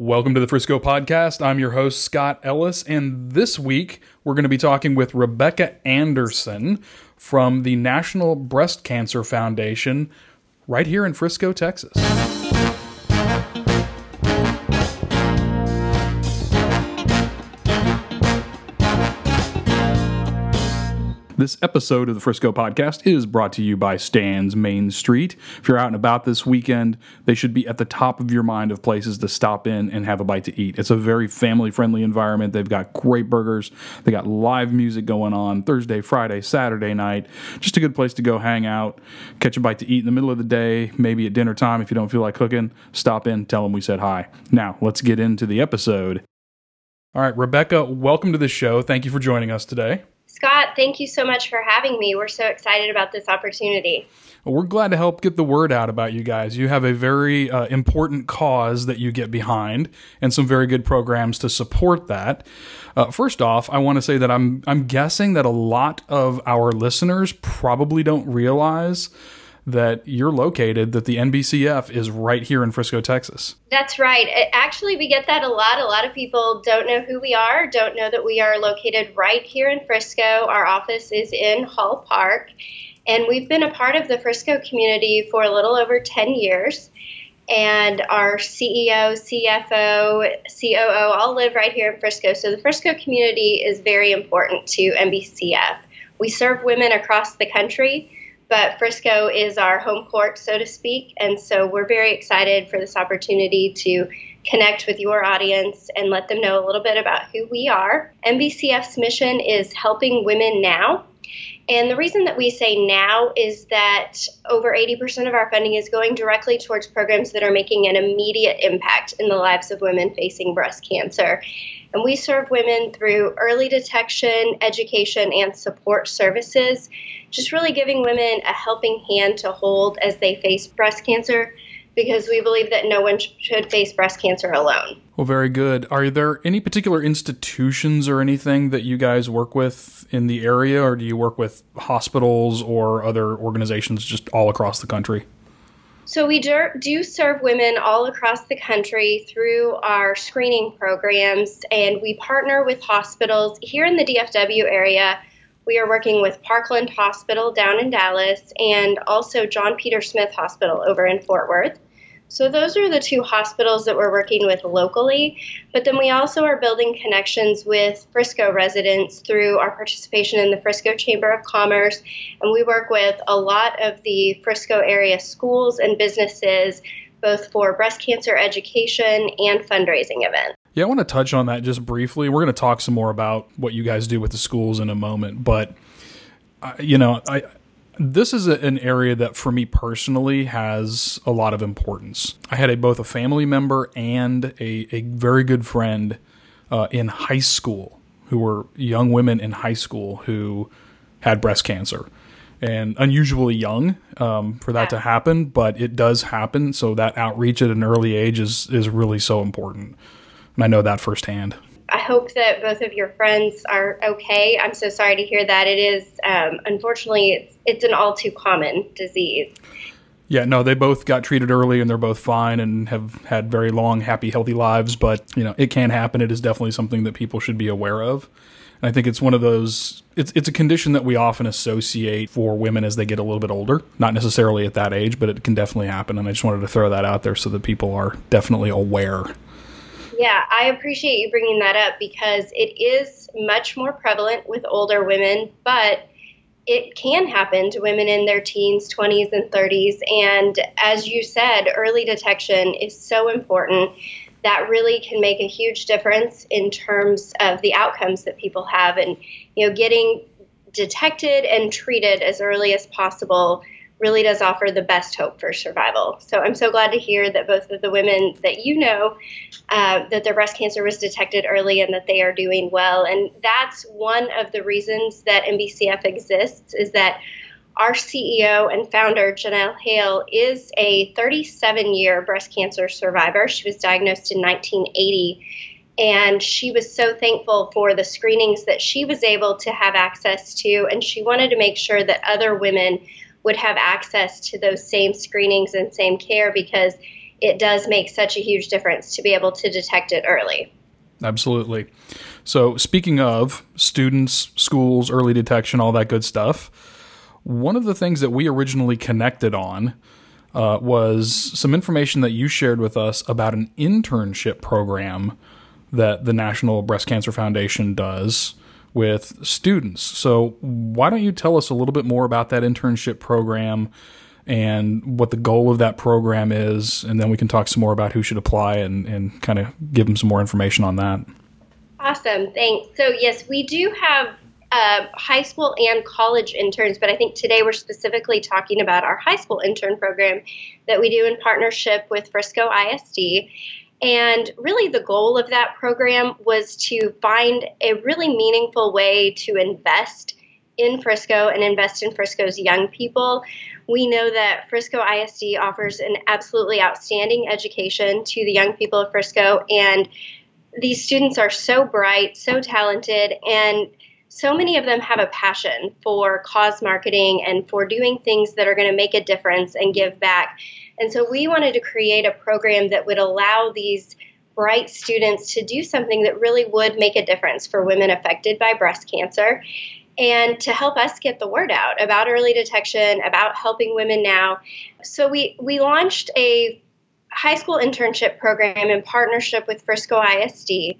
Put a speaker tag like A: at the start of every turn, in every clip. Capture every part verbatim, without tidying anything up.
A: Welcome to the Frisco Podcast. I'm your host, Scott Ellis, and this week we're going to be talking with Rebecca Anderson from the National Breast Cancer Foundation right here in Frisco, Texas. This episode of the Frisco Podcast is brought to you by Stan's Main Street. If you're out and about this weekend, they should be at the top of your mind of places to stop in and have a bite to eat. It's a very family-friendly environment. They've got great burgers. They got live music going on Thursday, Friday, Saturday night. Just a good place to go hang out, catch a bite to eat in the middle of the day, maybe at dinner time if you don't feel like cooking. Stop in, tell them we said hi. Now, let's get into the episode. All right, Rebecca, welcome to the show. Thank you for joining us today.
B: Scott, thank you so much for having me. We're so excited about this opportunity.
A: Well, we're glad to help get the word out about you guys. You have a very uh, important cause that you get behind and some very good programs to support that. Uh, first off, I want to say that I'm I'm guessing that a lot of our listeners probably don't realize that you're located, that the N B C F is right here in Frisco, Texas.
B: That's right. Actually, we get that a lot. A lot of people don't know who we are, don't know that we are located right here in Frisco. Our office is in Hall Park, and we've been a part of the Frisco community for a little over ten years. And our C E O, C F O, C O O all live right here in Frisco. So the Frisco community is very important to N B C F. We serve women across the country, but Frisco is our home court, so to speak, and so we're very excited for this opportunity to connect with your audience and let them know a little bit about who we are. N B C F's mission is helping women now, and the reason that we say now is that over eighty percent of our funding is going directly towards programs that are making an immediate impact in the lives of women facing breast cancer. And we serve women through early detection, education, and support services, just really giving women a helping hand to hold as they face breast cancer, because we believe that no one should face breast cancer alone.
A: Well, very good. Are there any particular institutions or anything that you guys work with in the area, or do you work with hospitals or other organizations just all across the country?
B: So we do, do serve women all across the country through our screening programs, and we partner with hospitals. Here in the D F W area, we are working with Parkland Hospital down in Dallas and also John Peter Smith Hospital over in Fort Worth. So those are the two hospitals that we're working with locally, but then we also are building connections with Frisco residents through our participation in the Frisco Chamber of Commerce, and we work with a lot of the Frisco area schools and businesses, both for breast cancer education and fundraising events.
A: Yeah, I want to touch on that just briefly. We're going to talk some more about what you guys do with the schools in a moment, but, uh, you know, I... This is a, an area that for me personally has a lot of importance. I had a, both a family member and a, a very good friend uh, in high school who were young women in high school who had breast cancer. And unusually young um, for that to happen, but it does happen. So that outreach at an early age is, is really so important. And I know that firsthand.
B: I hope that both of your friends are okay. I'm so sorry to hear that. It is, um, unfortunately, it's, it's an all too common disease.
A: Yeah, no, they both got treated early and they're both fine and have had very long, happy, healthy lives. But, you know, it can happen. It is definitely something that people should be aware of. And I think it's one of those, it's it's a condition that we often associate for women as they get a little bit older. Not necessarily at that age, but it can definitely happen. And I just wanted to throw that out there so that people are definitely aware.
B: Yeah, I appreciate you bringing that up because it is much more prevalent with older women, but it can happen to women in their teens, twenties, and thirties. And as you said, early detection is so important. That really can make a huge difference in terms of the outcomes that people have. And, you know, getting detected and treated as early as possible really does offer the best hope for survival. So I'm so glad to hear that both of the women that you know, uh, that their breast cancer was detected early and that they are doing well. And that's one of the reasons that N B C F exists, is that our C E O and founder, Janelle Hale, is a thirty-seven-year breast cancer survivor. She was diagnosed in nineteen eighty, and she was so thankful for the screenings that she was able to have access to, and she wanted to make sure that other women would have access to those same screenings and same care, because it does make such a huge difference to be able to detect it early.
A: Absolutely. So speaking of students, schools, early detection, all that good stuff, one of the things that we originally connected on uh, was some information that you shared with us about an internship program that the National Breast Cancer Foundation does with students. So why don't you tell us a little bit more about that internship program and what the goal of that program is, and then we can talk some more about who should apply and, and kind of give them some more information on that.
B: Awesome, thanks. So yes, we do have uh, high school and college interns, but I think today we're specifically talking about our high school intern program that we do in partnership with Frisco I S D. And really the goal of that program was to find a really meaningful way to invest in Frisco and invest in Frisco's young people. We know that Frisco I S D offers an absolutely outstanding education to the young people of Frisco, and these students are so bright, so talented, and so many of them have a passion for cause marketing and for doing things that are going to make a difference and give back. And so we wanted to create a program that would allow these bright students to do something that really would make a difference for women affected by breast cancer, and to help us get the word out about early detection, about helping women now. So we, we launched a high school internship program in partnership with Frisco I S D,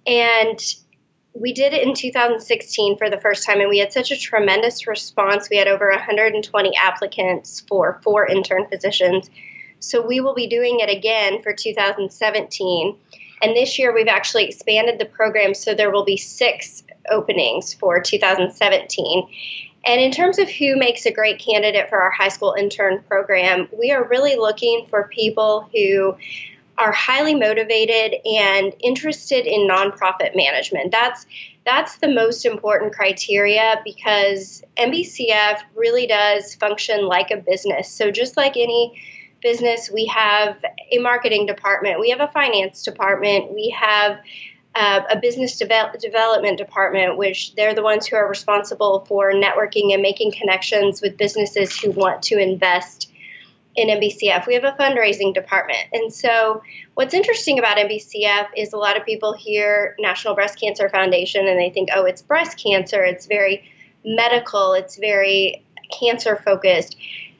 B: and we did it in two thousand sixteen for the first time, and we had such a tremendous response. We had over one hundred twenty applicants for four intern positions. So we will be doing it again for two thousand seventeen. And this year we've actually expanded the program, so there will be six openings for two thousand seventeen. And in terms of who makes a great candidate for our high school intern program, we are really looking for people who are highly motivated and interested in nonprofit management. That's that's the most important criteria, because N B C F really does function like a business. So just like any business, we have a marketing department, we have a finance department, we have uh, a business devel- development department, which they're the ones who are responsible for networking and making connections with businesses who want to invest in N B C F. We have a fundraising department. And so what's interesting about N B C F is a lot of people hear National Breast Cancer Foundation and they think, oh, it's breast cancer. It's very medical. It's very cancer focused.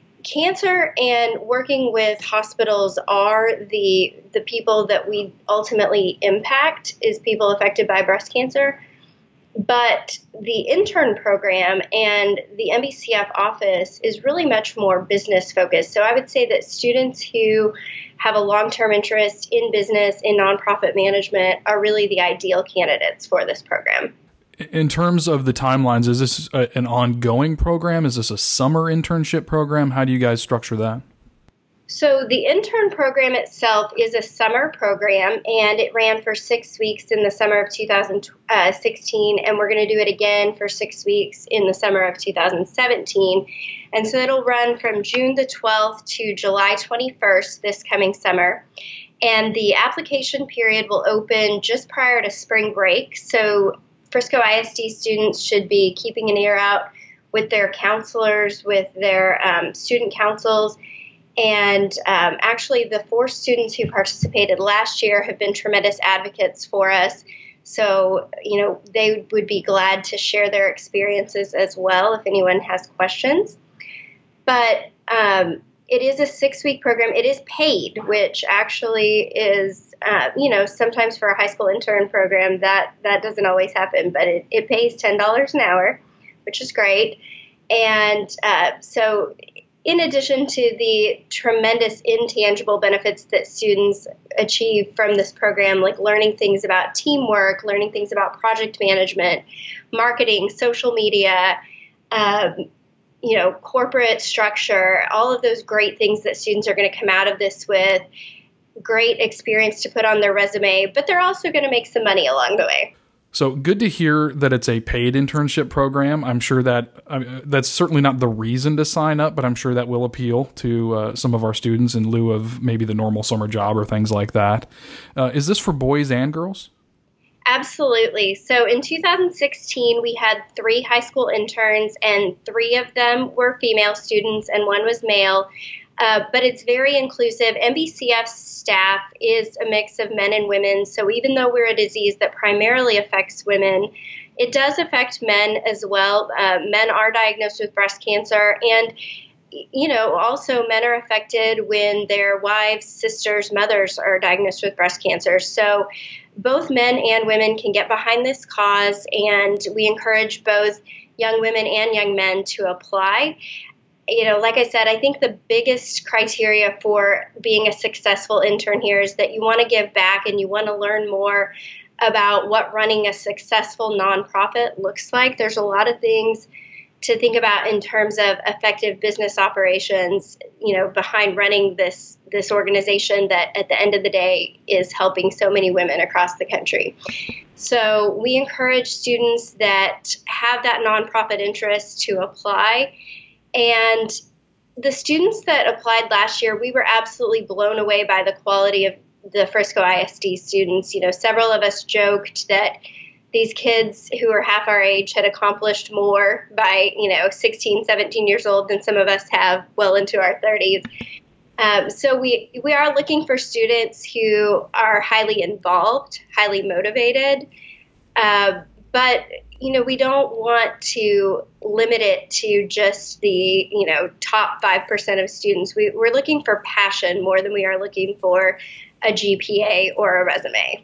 B: Cancer and working with hospitals are the the people that we ultimately impact, is people affected by breast cancer. But the intern program and the N B C F office is really much more business focused. So I would say that students who have a long-term interest in business, in nonprofit management, are really the ideal candidates for this program.
A: In terms of the timelines, is this a, an ongoing program? Is this a summer internship program? How do you guys structure that?
B: So the intern program itself is a summer program, and it ran for six weeks in the summer of two thousand sixteen, and we're going to do it again for six weeks in the summer of two thousand seventeen. And so it'll run from June the twelfth to July twenty-first this coming summer. And the application period will open just prior to spring break. So Frisco I S D students should be keeping an ear out with their counselors, with their um, student councils. And um, actually, the four students who participated last year have been tremendous advocates for us. So, you know, they would be glad to share their experiences as well if anyone has questions. But um, it is a six-week program. It is paid, which actually is, uh, you know, sometimes for a high school intern program, that, that doesn't always happen. But it, it pays ten dollars an hour, which is great. And uh, so in addition to the tremendous intangible benefits that students achieve from this program, like learning things about teamwork, learning things about project management, marketing, social media, um, you know, corporate structure, all of those great things that students are going to come out of this with, great experience to put on their resume, but they're also going to make some money along the way.
A: So good to hear that it's a paid internship program. I'm sure that I mean, that's certainly not the reason to sign up, but I'm sure that will appeal to uh, some of our students in lieu of maybe the normal summer job or things like that. Uh, is this for boys and girls?
B: Absolutely. So in two thousand sixteen, we had three high school interns, and three of them were female students and one was male. Uh, but it's very inclusive. N B C F's staff is a mix of men and women. So even though we're a disease that primarily affects women, it does affect men as well. Uh, men are diagnosed with breast cancer. And, you know, also men are affected when their wives, sisters, mothers are diagnosed with breast cancer. So both men and women can get behind this cause. And we encourage both young women and young men to apply. You know, like I said, I think the biggest criteria for being a successful intern here is that you want to give back and you want to learn more about what running a successful nonprofit looks like. There's a lot of things to think about in terms of effective business operations, you know, behind running this this organization that at the end of the day is helping so many women across the country. So we encourage students that have that nonprofit interest to apply. And the students that applied last year, we were absolutely blown away by the quality of the Frisco I S D students. You know, several of us joked that these kids who are half our age had accomplished more by, you know, sixteen, seventeen years old than some of us have well into our thirties. Um, so we, we are looking for students who are highly involved, highly motivated, uh, but you know, we don't want to limit it to just the, you know, top five percent of students. We, we're looking for passion more than we are looking for a G P A or a resume.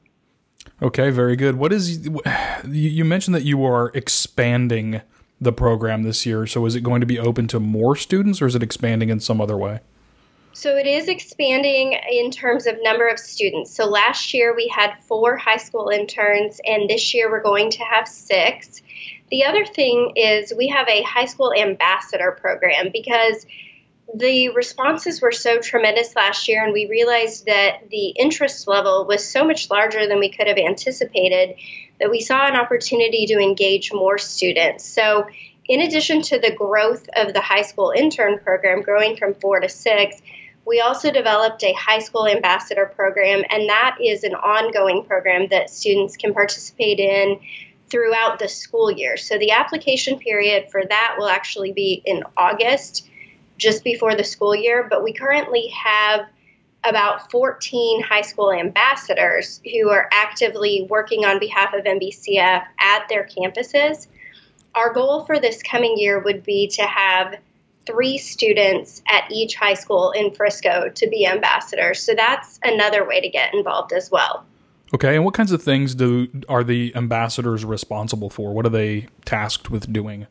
A: Okay, very good. What is, you mentioned that you are expanding the program this year. So is it going to be open to more students or is it expanding in some other way?
B: So it is expanding in terms of number of students. So last year we had four high school interns, and this year we're going to have six. The other thing is we have a high school ambassador program because the responses were so tremendous last year, and we realized that the interest level was so much larger than we could have anticipated that we saw an opportunity to engage more students. So in addition to the growth of the high school intern program growing from four to six, we also developed a high school ambassador program, and that is an ongoing program that students can participate in throughout the school year. So the application period for that will actually be in August, just before the school year, but we currently have about fourteen high school ambassadors who are actively working on behalf of N B C F at their campuses. Our goal for this coming year would be to have three students at each high school in Frisco to be ambassadors. So that's another way to get involved as well.
A: Okay, and what kinds of things do are the ambassadors responsible for? What are they tasked with doing?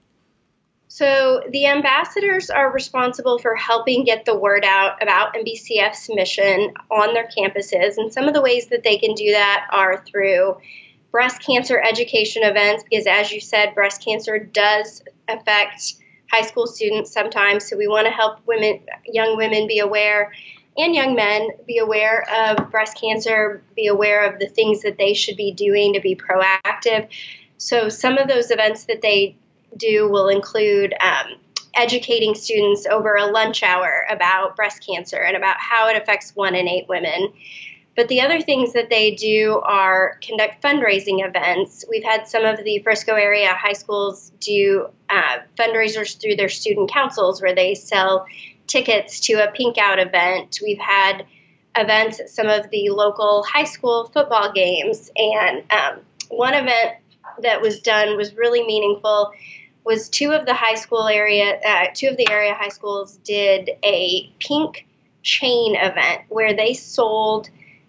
B: So the ambassadors are responsible for helping get the word out about N B C F's mission on their campuses. And some of the ways that they can do that are through breast cancer education events, because as you said, breast cancer does affect high school students sometimes. So we want to help women, young women be aware, and young men be aware of breast cancer, be aware of the things that they should be doing to be proactive. So some of those events that they do will include um, educating students over a lunch hour about breast cancer and about how it affects one in eight women. But the other things that they do are conduct fundraising events. We've had some of the Frisco area high schools do uh, fundraisers through their student councils where they sell tickets to a Pink Out event. We've had events at some of the local high school football games. And um, one event that was done was really meaningful was two of the high school area, uh, two of the area high schools did a pink chain event where they sold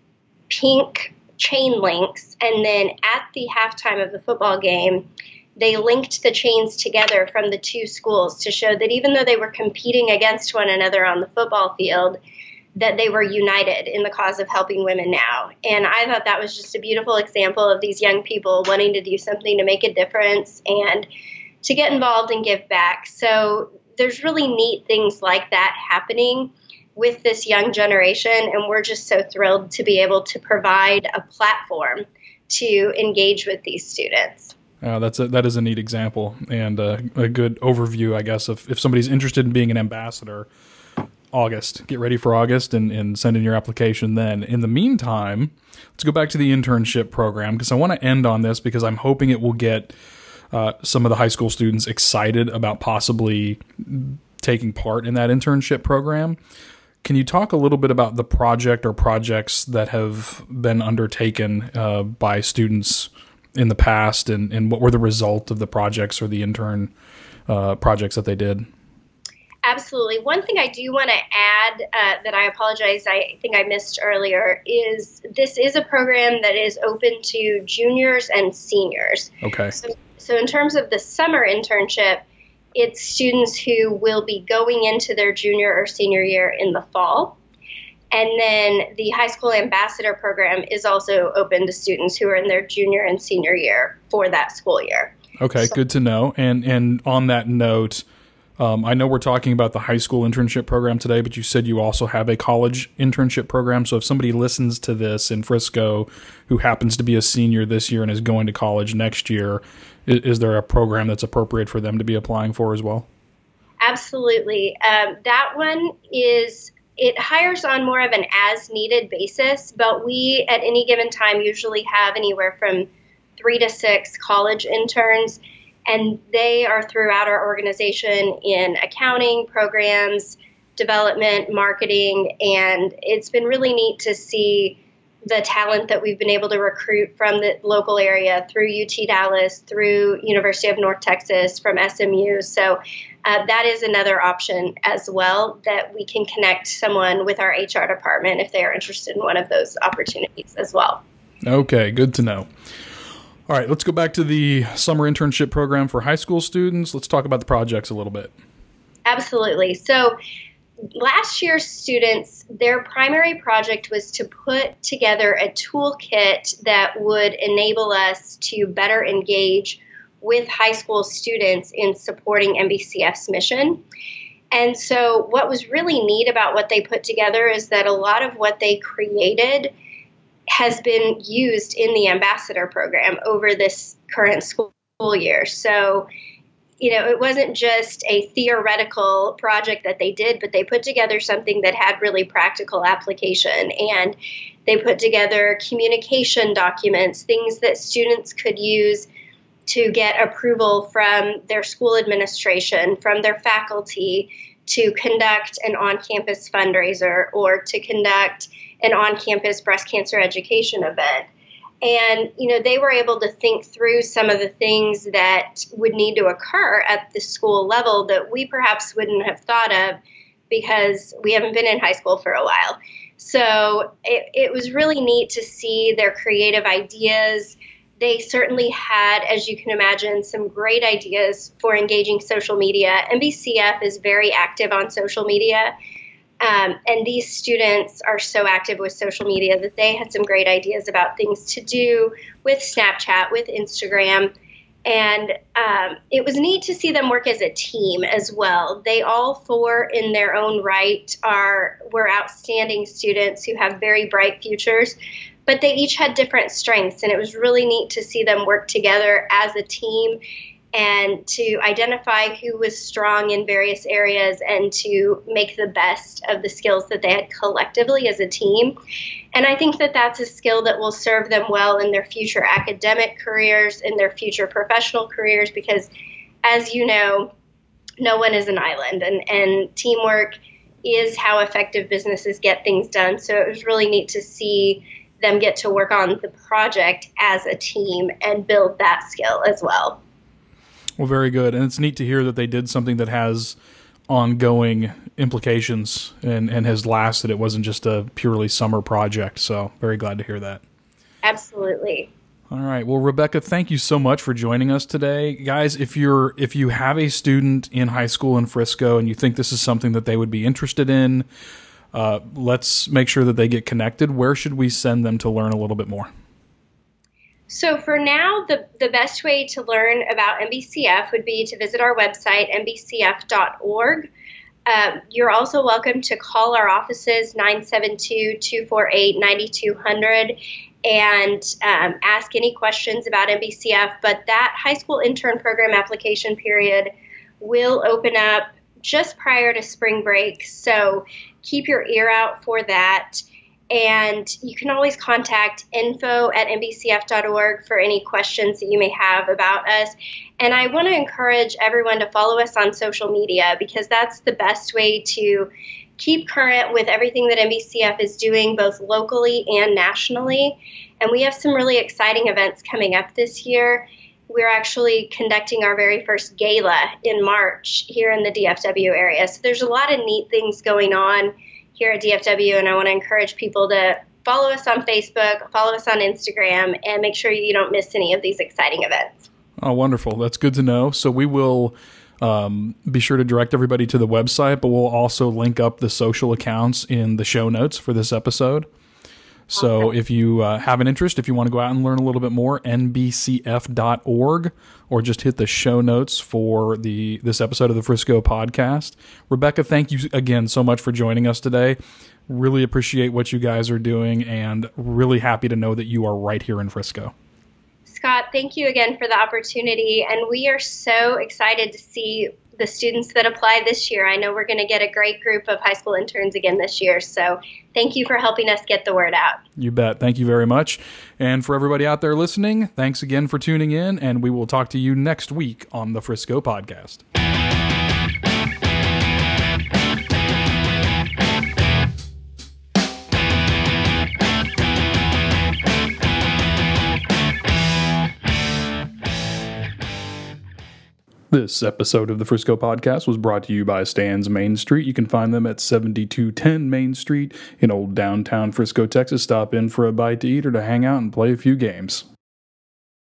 B: pink chain links, and then at the halftime of the football game, they linked the chains together from the two schools to show that even though they were competing against one another on the football field, that they were united in the cause of helping women now. And I thought that was just a beautiful example of these young people wanting to do something to make a difference and to get involved and give back. So there's really neat things like that happening with this young generation, and we're just so thrilled to be able to provide a platform to engage with these students.
A: Uh, that's a, that is a neat example and uh, a good overview, I guess, of if somebody's interested in being an ambassador. August, get ready for August and, and send in your application then. In the meantime, let's go back to the internship program, because I want to end on this because I'm hoping it will get uh, some of the high school students excited about possibly taking part in that internship program. Can you talk a little bit about the project or projects that have been undertaken uh, by students in the past, and, and what were the result of the projects or the intern uh, projects that they did?
B: Absolutely. One thing I do want to add uh, that I apologize, I think I missed earlier, is this is a program that is open to juniors and seniors.
A: Okay.
B: So, so in terms of the summer internship, it's students who will be going into their junior or senior year in the fall. And then the high school ambassador program is also open to students who are in their junior and senior year for that school year.
A: Okay, so, good to know. And and on that note, um, I know we're talking about the high school internship program today, but you said you also have a college internship program. So if somebody listens to this in Frisco who happens to be a senior this year and is going to college next year, is, is there a program that's appropriate for them to be applying for as well?
B: Absolutely. Um, that one is... It hires on more of an as-needed basis, but we at any given time usually have anywhere from three to six college interns, and they are throughout our organization in accounting, programs, development, marketing, and it's been really neat to see the talent that we've been able to recruit from the local area through U T Dallas, through University of North Texas, from S M U. So uh, that is another option as well, that we can connect someone with our H R department if they are interested in one of those opportunities as well.
A: Okay, good to know. All right, let's go back to the summer internship program for high school students. Let's talk about the projects a little bit.
B: Absolutely. So last year's students, their primary project was to put together a toolkit that would enable us to better engage with high school students in supporting M B C F's mission. And so what was really neat about what they put together is that a lot of what they created has been used in the ambassador program over this current school year. So you know, it wasn't just a theoretical project that they did, but they put together something that had really practical application. And they put together communication documents, things that students could use to get approval from their school administration, from their faculty, to conduct an on-campus fundraiser or to conduct an on-campus breast cancer education event. And, you know, they were able to think through some of the things that would need to occur at the school level that we perhaps wouldn't have thought of because we haven't been in high school for a while. So it, it was really neat to see their creative ideas. They certainly had, as you can imagine, some great ideas for engaging social media. M B C F is very active on social media. Um, and these students are so active with social media that they had some great ideas about things to do with Snapchat, with Instagram. And um, it was neat to see them work as a team as well. They all four in their own right are were outstanding students who have very bright futures, but they each had different strengths. And it was really neat to see them work together as a team and to identify who was strong in various areas and to make the best of the skills that they had collectively as a team. And I think that that's a skill that will serve them well in their future academic careers, in their future professional careers, because as you know, no one is an island, and, and teamwork is how effective businesses get things done. So it was really neat to see them get to work on the project as a team and build that skill as well.
A: Well, very good. And it's neat to hear that they did something that has ongoing implications and, and has lasted. It wasn't just a purely summer project. So very glad to hear that.
B: Absolutely.
A: All right. Well, Rebecca, thank you so much for joining us today. Guys, if you're if you have a student in high school in Frisco and you think this is something that they would be interested in, uh, let's make sure that they get connected. Where should we send them to learn a little bit more?
B: So for now, the, the best way to learn about M B C F would be to visit our website, m b c f dot org. Um, you're also welcome to call our offices, nine seven two, two four eight, nine two zero zero, and um, ask any questions about M B C F. But that high school intern program application period will open up just prior to spring break. So keep your ear out for that. And you can always contact info at n b c f dot org for any questions that you may have about us. And I want to encourage everyone to follow us on social media, because that's the best way to keep current with everything that N B C F is doing, both locally and nationally. And we have some really exciting events coming up this year. We're actually conducting our very first gala in March here in the D F W area. So there's a lot of neat things going on here at D F W, and I want to encourage people to follow us on Facebook, follow us on Instagram, and make sure you don't miss any of these exciting events.
A: Oh, wonderful. That's good to know. So we will um, be sure to direct everybody to the website, but we'll also link up the social accounts in the show notes for this episode. So
B: Awesome.
A: if you uh, have an interest, if you want to go out and learn a little bit more, n b c f dot org, or just hit the show notes for the this episode of the Frisco Podcast. Rebecca, thank you again so much for joining us today. Really appreciate what you guys are doing, and really happy to know that you are right here in Frisco.
B: Scott, thank you again for the opportunity, and we are so excited to see the students that apply this year. I know we're going to get a great group of high school interns again this year, so thank you for helping us get the word out.
A: You bet. Thank you very much. And for everybody out there listening, thanks again for tuning in, and we will talk to you next week on the Frisco Podcast. This episode of the Frisco Podcast was brought to you by Stan's Main Street. You can find them at seventy-two ten Main Street in old downtown Frisco, Texas. Stop in for a bite to eat or to hang out and play a few games.